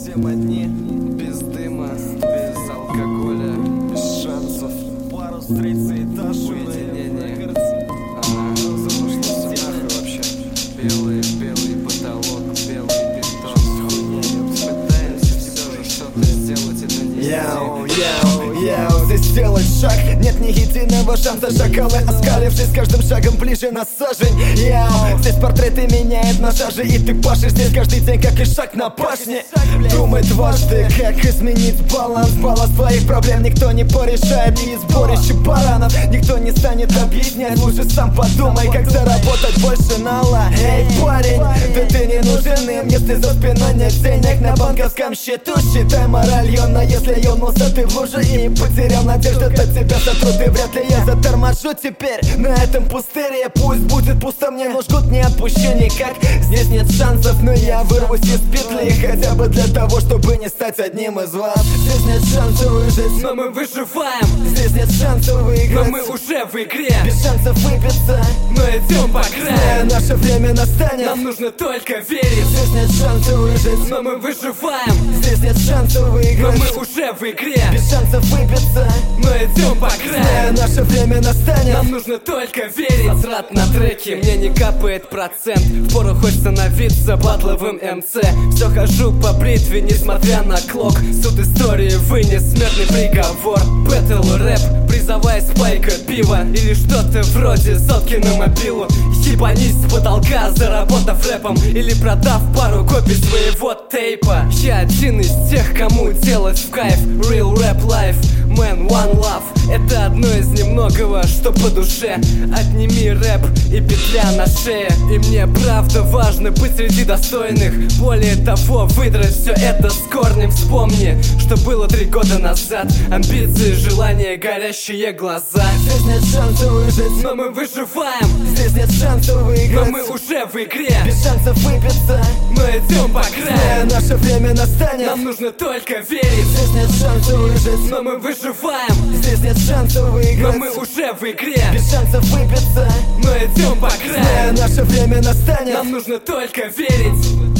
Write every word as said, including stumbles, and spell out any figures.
совсем одни, без дыма, без алкоголя, без шансов. Пару встретиться этаж уединения. Ага, потому что все нахуй вообще. Белый, белый потолок, белый бетон. Пытаемся все же что-то сделать, это не Йоу, йоу, йоу, здесь сделать шаг. Нет ни единого шанса, шакалы, оскалившись с каждым шагом ближе на сажень. Йоу, здесь портреты меняют на шаже, и ты пашешь здесь каждый день, как и шаг на пашне. Думай дважды, как изменить баланс. Баланс твоих проблем никто не порешает, и сборище баранов никто не станет объяснять. Лучше сам подумай, как заработать больше нала. Эй, парень, да ты не нужен им, если за спиной нет денег на банковском счету. Считай мораль ёна, если ёнулся ты в луже и потерял надежду, то тебя сотрут, и вряд ли я заторможу теперь на этом пустыре. Пусть будет пусто, мне но жгут, не отпущу никак. Здесь нет шансов, но я вырвусь из петли, хотя бы для того, чтобы не стать одним из вас. Здесь нет шансов выжить, но мы выживаем. Здесь нет шансов выиграть, но мы уже в игре. Без шансов выбиться, но идем по краю. Наше время настанет, нам нужно только верить. Здесь нет шансов выжить, но мы выживаем. Здесь нет шансов выиграть, но мы уже в игре. Без шансов выбиться, но идем по краю. Наше время настанет, нам нужно только верить. Возврат на треке, мне не капает процент. Впору хоть становиться батловым эм цэ. Все хожу по бритве, несмотря на клок. Суд истории вынес смертный приговор. Бэтл рэп, призовая спайка пива или что-то вроде сотки на мобилу. Ебанись с потолка, заработав рэпом или продав пару копий своего тейпа. Я один из тех, кому делать в кайф. Real rap life, man, one love. Это одно из немногого, что по душе. Отними рэп и петля на шее. И мне правда важно быть среди достойных. Более того, выдрать все это с корнем. Вспомни, что было три года назад. Амбиции, желания, горящие глаза. Здесь нет шансов выжить, но мы выживаем. Здесь нет шансов выиграть, но мы уже в игре. Без шансов выбиться, но идем по краю. Наше время настанет, нам нужно только верить. Здесь нет шансов выжить, но мы выживаем. Здесь нет шансов выиграть, но мы уже в игре. Без шансов выбиться, но идем по краю. Наше время настанет, нам нужно только верить.